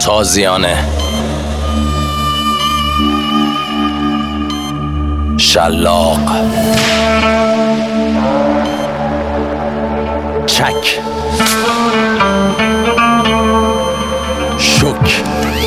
تازیانه، شلاق، چک، شک،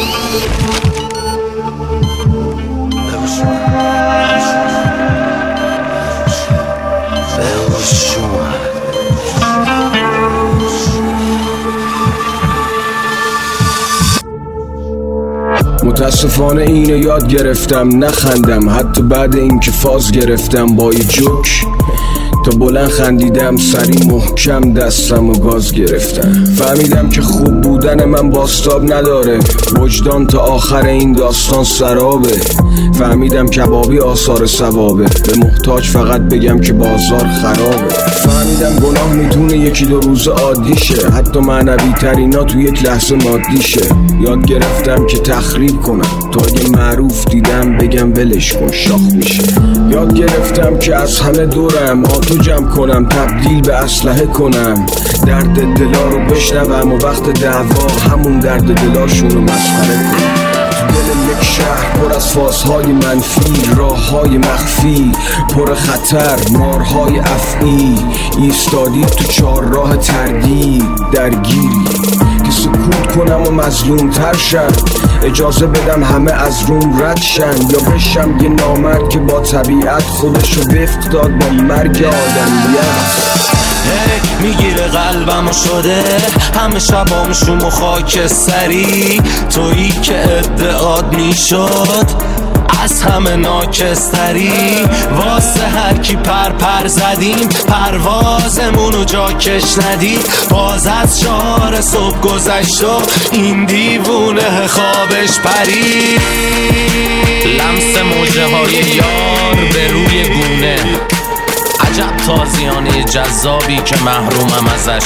متاسفانه اینو یاد گرفتم نخندم، حتی بعد اینکه فاز گرفتم با یه جوک. تا بلند خندیدم سری محکم دستم و گاز گرفتم. فهمیدم که خوب بودن من بازتاب نداره، وجدان تا آخر این داستان سرابه. فهمیدم کبابی آثار ثوابه، به محتاج فقط بگم که بازار خرابه. فهمیدم گناه میتونه یکی دو روز عادیشه، حتی معنوی ترینا تو یک لحظه مادیشه. یاد گرفتم که تخریب کنم، تا اگه معروف دیدم بگم ولش کن شاخ میشه. یاد گرفتم که از همه دورم آتو جمع کنم، تبدیل به اسلحه کنم، درد دلا رو بشنوم و وقت دعوا همون درد دلاشون رو مسخره کنم. دل یک شهر پر از فازهای منفی، راههای مخفی پر خطر، مارهای افعی ایستادی تو چهارراه تردید درگیری. که سکوت کنم و مظلوم تر شم، اجازه بدم همه از روم رد شن، یا بشم یه نامرد که با طبیعت خودشو وفق داد با مرگ آدمیت. میگیره قلبم و شده همه شبام شوم و خاکستری، تویی که ادعاد میشد از همه ناکستری. واسه هر کی پر زدیم پروازمونو جا کش ندید. باز از 4 صبح گذشت و این دیوونه خوابش پرید. لمس موجه های یار به روی گونه، عجب تازیانه جذابی که محرومم ازش.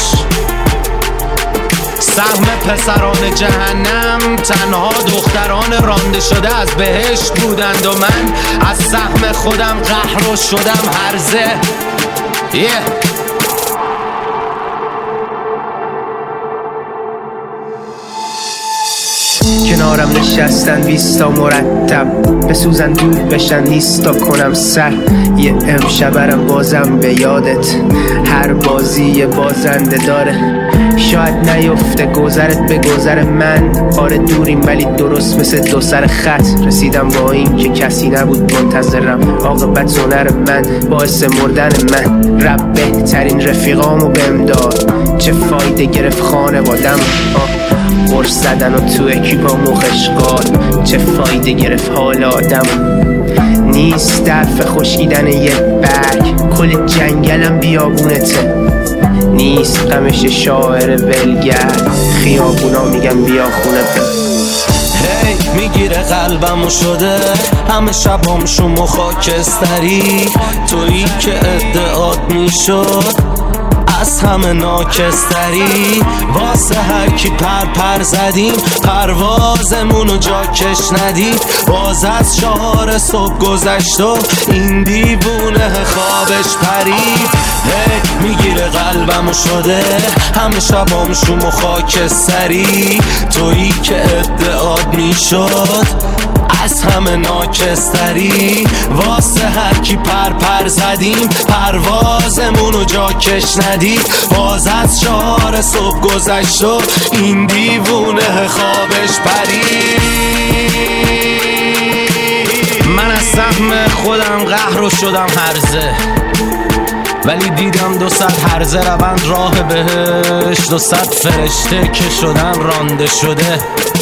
سهم پسران جهنم تنها دختران رانده شده از بهشت بودند و من از سهم خودم قهر شدم هرزه. کنارم نشستن 20 تا مرتب، بسوزن دور بشن نیستا کنم سر. یه امشبرم بازم به یادت، هر بازی یه بازنده داره. شاید نیفته گذرت به گذر من، آره دوریم ولی درست مثل 2 سر خط. رسیدم با این که کسی نبود منتظرم، عاقبت هنر من باعث مردن من. رب بهترین رفیقامو بهم داد، چه فایده گرفت خانوادم. قرص زدن و تو اکیپا مخشقال، چه فایده گرفت حال آدم. نیست درف خشکیدن یه برگ، کل جنگلم بیابونته. نیست غمش شاعر ولگرد، خیابونا میگن بیا خونه میگیره قلبم و شده همه شبام شوم و خاکستری. تویی که ادعاد میشد از همه ناکستری. واسه هر کی پر زدیم پروازمونو جا کش ندید. باز از 4 صبح گذشت و این دیوونه خوابش پرید. میگیره قلبم و شده همه شبام شوم و خاکستری. تویی که ادعاد میشد از همه ناکستری. واسه هر کی پر زدیم پروازمونو جا کش ندید. باز از 4 صبح گذشت و این دیوونه خوابش پرید. من از سهم خودم قهر شدم هرزه، ولی دیدم 200 هرزه روند راه بهشت. 200 فرشته که شدن رانده شده.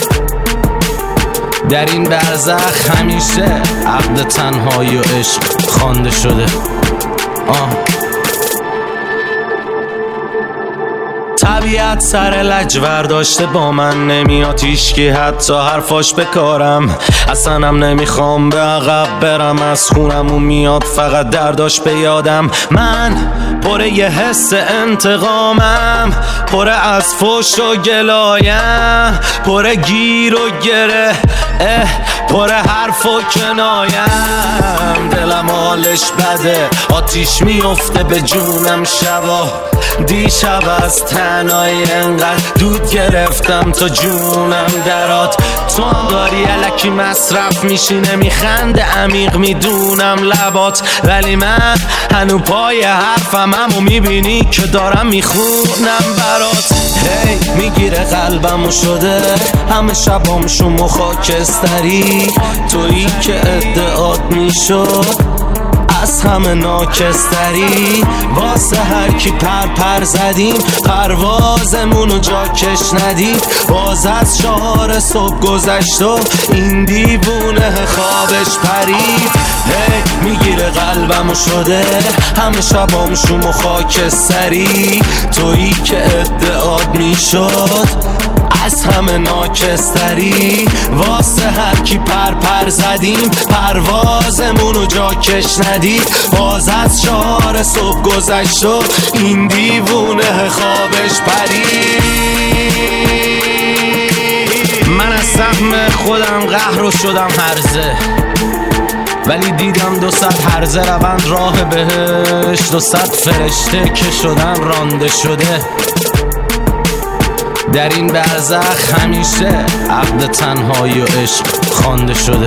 در این برزخ همیشه عقد تنهایی و عشق خوانده شده. طبیعت سر لجور داشته با من نمیاد هیچکی حتی حرفاش بکارم. اصلاًم نمیخوام به عقب برم، از خونمون میاد فقط درداش به یادم. من پر یه حس انتقامم، پر از فوش و گلایم، پر گیر و گره، پر حرف و کنایم. دلم حالش بده، آتیش میفته به جونم شبا. دیشب از تن آنایی انقدر دود گرفتم تا جونم درات. تو هم داری الکی مصرف میشی نمیخنده عمیق میدونم لبات، ولی من هنو پای حرفم همو میبینی که دارم میخونم برات. هی میگیره قلبمو شده همه شبام شما خاکستری، تویی که ادعات میشد از همه ناکستری. واسه هر کی پر زدیم پروازمونو جا کش ندید. باز از 4 صبح گذشت و این دیوونه خوابش پرید. هی میگیره قلبمو شده همه شبام شوم خاکستری، تویی که ادعات میشد از همه ناکستری. واسه هر کی پر زدیم پروازمونو جا کش ندید. باز از 4 صبح گذشت و این دیوونه خوابش پرید. من از سهم خودم قهر شدم هرزه، ولی دیدم 200 هرزه روند راه بهش، 200 فرشته که شدن رانده شده. در این برزخ همیشه عقد تنهایی و عشق خوانده شده.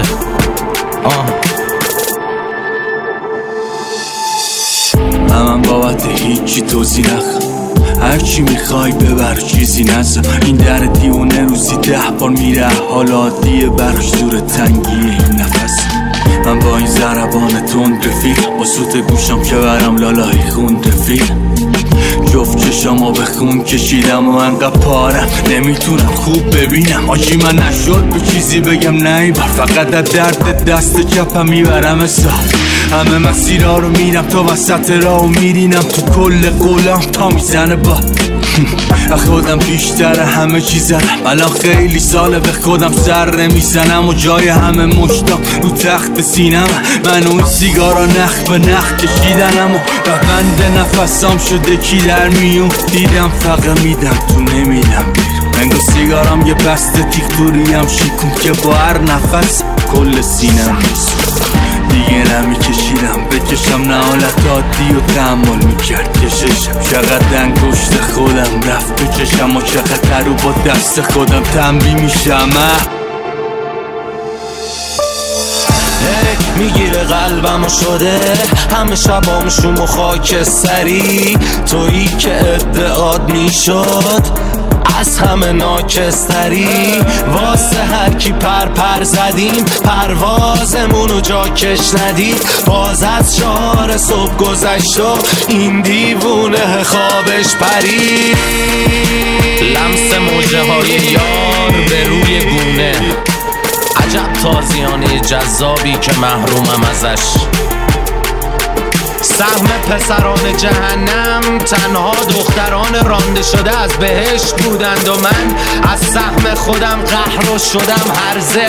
من بابت هیچی توضیح نخوام، هرچی میخوای ببر چیزی نزم. این در دیونه روزی 10 بار میره، حالا عادیه براش دور تنگی این نفس. من با این ضربان تند رفیق، با سوت گوشم که برم لالایی خون رفیق. جفت چشامو به خون کشیدم و انقدر پارم نمیتونم خوب ببینم. آجی من نشد به چیزی بگم نه بر، فقط از درد دست چپم میبرم حساب. همه مسیرها رو میرم تا وسط راه و میرینم تو کل قولم تا میزنه با خودم بیشتر همه چیزم. الان خیلی ساله به خودم سر نمیزنم و جای همه مشتام رو تخت سینم. من و این سیگارا نخ به نخ کشیدنم و بند نفسام شده کی در میون. دیدم فقط میدم تو نمیدم بیرون. انگار سیگارم یه بسته تیغ دوریم شیکون که با هر نفس کل سینم دیگه نمیکشیدم بکشم. نه حالت عادی و تحمل میکرد کششم. چقدر انگشت خودم رفت تو چشم و چقدر رو با دست خودم تنبیه میشم. میگیره قلبمو شده همه شبام شوم و خاکستری، تویی که ادعات میشد از همه ناکستری. واسه هر کی پر زدیم پروازمونو جا کش ندید. باز از 4 صبح گذشت و این دیوونه خوابش پرید. لمس موجه های یار به روی گونه، عجب تازیانه جذابی که محرومم ازش. سهم پسران جهنم تنها دختران رانده شده از بهشت بودند و من از سهم خودم قهر شدم هرزه.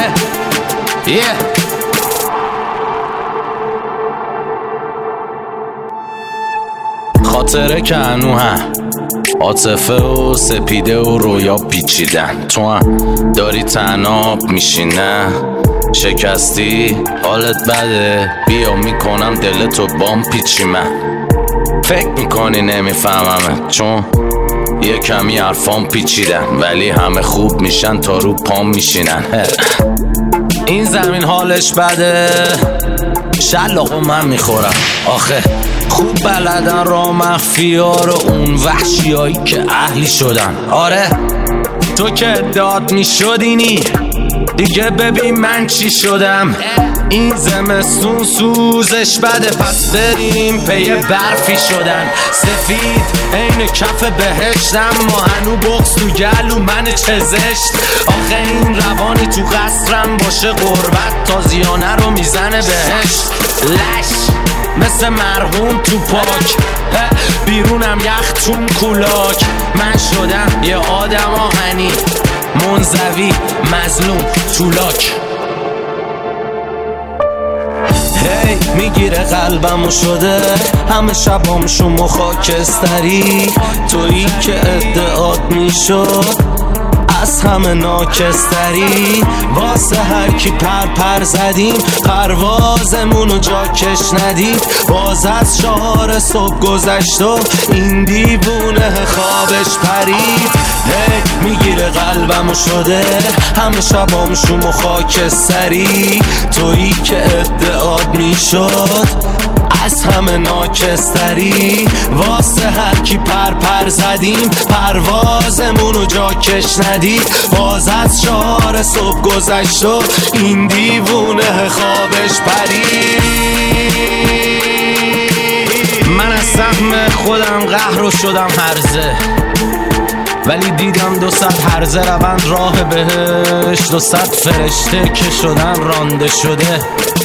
خاطره که هنو هم عاطفه و سپیده و رویا پیچیدن. تو هم داری تناب میشینه شکستی حالت بده، بیا میکنم دلتو بام پیچی. من فکر میکنی نمیفهممه چون یه کمی حرفام پیچیدن، ولی همه خوب میشن تا رو پام میشینن. این زمین حالش بده شلاقو من میخورم. آخه خوب بلدن را مخفی ها رو اون وحشیایی که اهلی شدن. آره تو که داد میشدینی دیگه ببین من چی شدم. این زمستون سوزش بده پس بریم پی برفی شدن. سفید عین کف بهشتم ما هنو بغض تو گلو من چه زشت. آخه این روانی تو قصرم باشه غربت تازیانه رو میزنه بهشت. لش مثل مرحوم تو پاک بیرونم یخ چون کولاک. من شدم یه آدم آهنی منزوی مظلوم تولاک. هی میگیره قلبمو شده همه شبام شوم خاکستری، تویی که ادعات میشد از همه ناکستری. واسه هر کی پر زدیم پروازمونو جا کش ندید. باز از 4 صبح گذشت و این دیوونه خوابش پرید. میگیره قلبمو شده همه شبام شوم و خاکستری. تویی که ادعاد میشد از همه ناکستری. واسه هر کی پر زدیم پروازمونو جا کش ندید. باز از 4 صبح گذشت و این دیوونه خوابش پرید. من از سهم خودم قهر و شدم هرزه، ولی دیدم 200 هرزه روند راه بهشت. 200 فرشته که شدن رانده شده.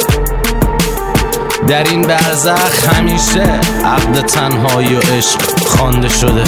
در این برزخ همیشه عقد تنهایی و عشق خوانده شده.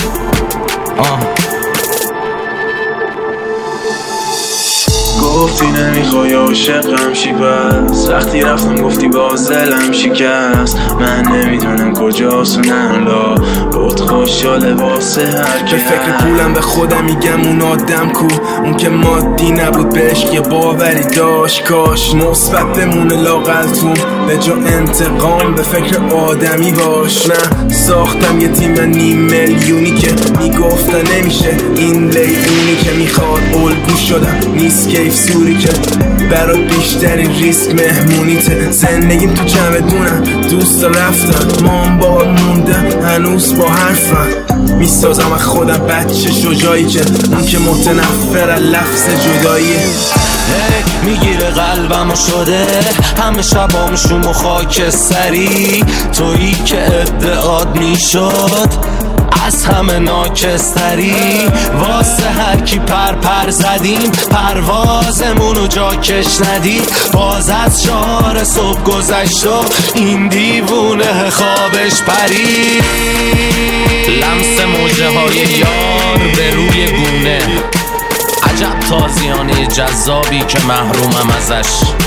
گفتی نمیخوای عاشقم شی، پس وقتی رفتم گفتی باز دلم شکست. من نمیدونم کجاست و نلا بود خوشحاله واسه هر که. به فکر پولم به خودم میگم اون آدم کو، اون که مادی نبود به عشق یه باوری داشت. کاش مثبت بمونه لاقلتون به جا انتقام به فکر آدمی باش. نه ساختم یه تیم 500 میلیونی که میگفتن نمیشه این لیونی که میخواد الگو شدم نیست کیف سوری که برات بیشترین ریسک مهمونیته. زندگیم تو چمدونم دوستا رفتن مام بار موندن هنوز با حرفم. میسازم از خودم بچه شجاعی که اون که متنفر از لفظ جدایی. میگیره قلبمو شده همه شبام شوم و خاکستری. تویی که ادعاد میشد از همه ناکستری. واسه هر کی پر زدیم پروازمونو جا کش ندید. باز از 4 صبح گذشت و این دیوونه خوابش پرید. لمس موجه های یار به روی گونه، عجب تازیانه جذابی که محرومم ازش.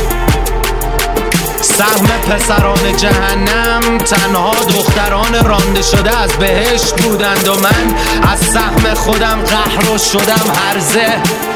سهم پسران جهنم تنها دختران رانده شده از بهشت بودند و من از سهم خودم قهر و شدم هرزه.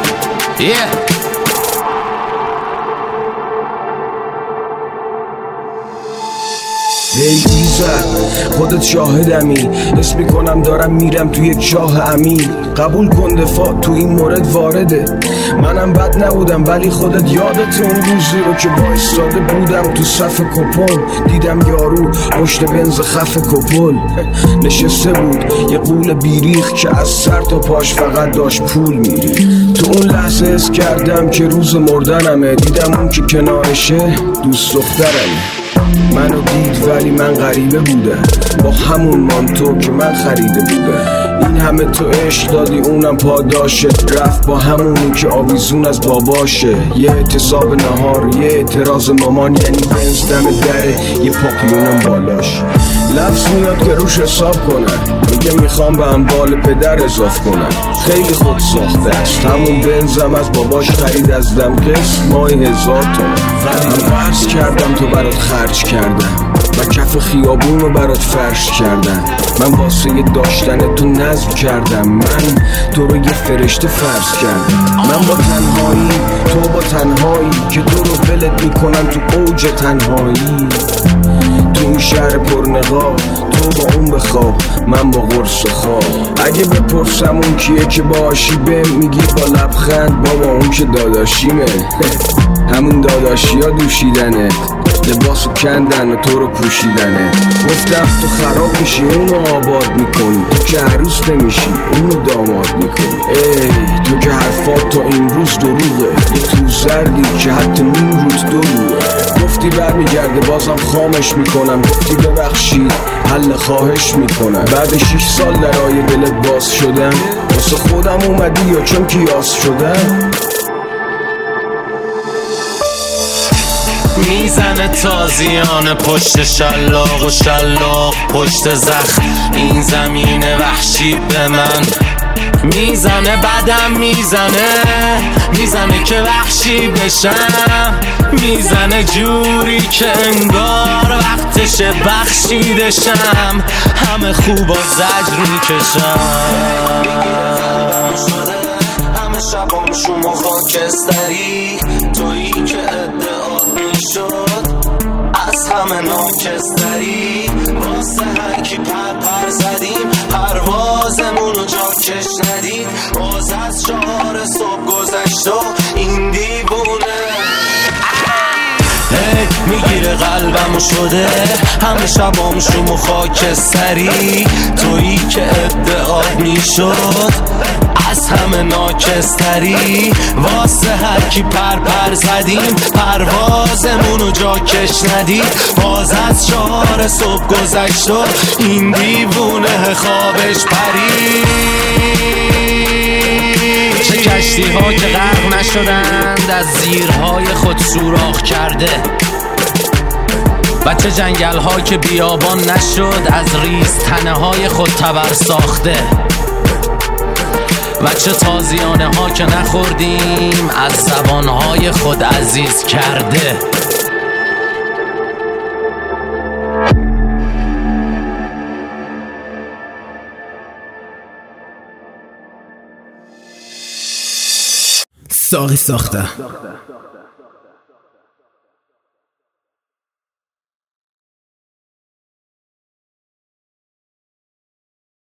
ایزد خودت شاهدمی، حس میکنم دارم میرم توی یک چاه عمیق. قبول کن دفاع تو این مورد وارده. منم بد نبودم ولی خودت یادت اون روزی رو که بایستاده بودم تو صف کپون. دیدم یارو پشت بنز خف کپل نشسته بود یه قول بیریخ که از سر تا پاش فقط داشت پول میری. تو اون لحظه حس کردم که روز مردنمه. دیدم اون که کنارشه دوست دخترمه. منو دید ولی من غریبه بودم با همون مانتو که من خریده بودم. این همه تو عشق دادی اونم پاداشت رفت با همونی که آویزون از باباشه. یه اعتصاب نهار یه اعتراض مامان یعنی بنز دم دره یه پاپیونم بالاش. لفظ میاد که روش حساب کنن میگه میخوام به اموال پدر اضاف کنن. خیلی خود ساخته است همون بنزم از باباش خرید از دم قسط ماه 1000 تومن. من فرض کردم تو برات خرج کردم و کف خیابون رو برات فرش کردم. من واسه یه داشتن تو نظم کردم. من تو رو یه فرشته فرض کردم. من با تنهایی تو با تنهایی که تو رو ولت میکنن تو اوج تنهایی. تو این شهر پرنقاب تو با اون بخواب من با قرص و خواب. اگه بپرسم اون کیه که باشی به میگی با لبخند بابا اون که داداشیمه. همون داداشی ها دوشیدنه لباسو کندن و تو رو پوشیدنه. گفتم تو خراب میشی اونو آباد میکنی. تو که عروس نمیشی اونو داماد میکنی. ای تو که حرفات تا امروز دروغه. یه تو زردی که حتی نون روت دروغه. گفتی برمیگرده بازم خامش میکنم. گفتی ببخشید حل خواهش میکنم. بعد 6 سال درای دلت باز شدم. واسه خودم اومدی یا چون کیاس شدم. میزنه تازیانه پشت شلاق و شلاق پشت زخم. این زمین وحشی به من میزنه بدم میزنه که وحشی بشم. میزنه جوری که انگار وقتش بخشیدشم. همه خوب و زجر میکشم. همه شبام شوم و خاکستری. تویی که ادعا میشد از همه ناکستری. واسه هر کی پر زدیم پرواز پروازمونو جاکش ندید. باز از 4 صبح گذشت و این دیوونه میگیره قلبمو شده همه شبام شوم و خاکستری. تویی که ادعات میشد از همه ناکستری. واسه هر کی پر زدیم پروازمونو جاکش ندید. باز از 4 صبح گذشت و این دیوونه خوابش پری. چه کشتی ها که غرق نشدند از زیرهای خود سوراخ کرده. و چه جنگل ها که بیابان نشد از ریز تنه های خود تبر ساخته. و چه تازیانه ها که نخوردیم از زبان های خود عزیز کرده. ساقی ساخته